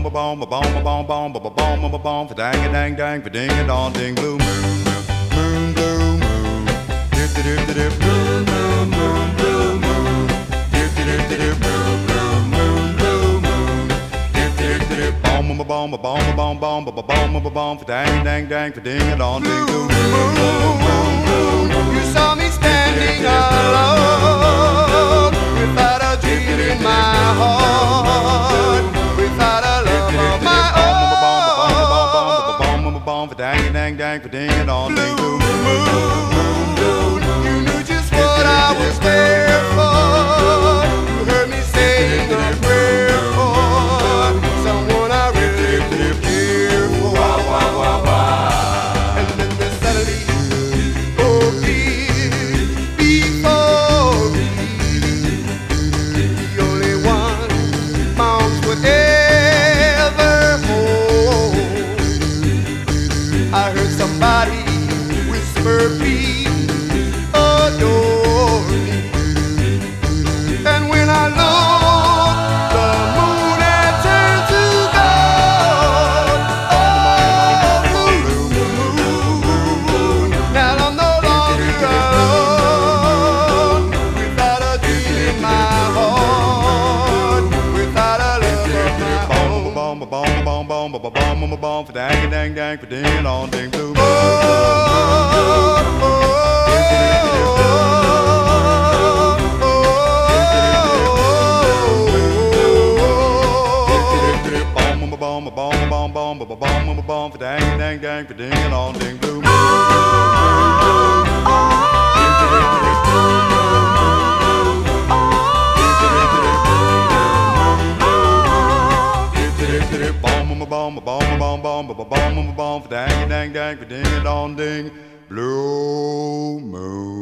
ba bom ba bom ba bom bom ba ba bom ba bom for dang a dang dang for ding a dong ding blue moon moon blue moon dip dip dip blue moon moon blue moon dip dip dip blue blue moon blue moon dip dip dip bom ba bom ba bom ba bom bom ba ba bom ba bom for dang dang dang for ding a dong ding blue moon. You saw me standing alone without a dream in my heart, without a love of my own. For dang dang dang for ding a dong ding blue Moon, you knew just what I was there for. You heard me saying a prayer for someone I really care for. And then there's suddenly before me, the only one my arms would ever hold. I heard somebody whisper, please adore me. And when I looked, the moon had turned to gold. Oh, moon, now I'm no longer alone, without a dream in my heart, without a love of my own. bom ba bom ba bom bom ba ba bom ba bom for dang dang dang for ding a dong ding blue Bom bom bom ba ba bom bom for dang dang dang for ding a dong ding blue bom bom bom ba ba bom for dang dang dang for ding a dong ding blue moon.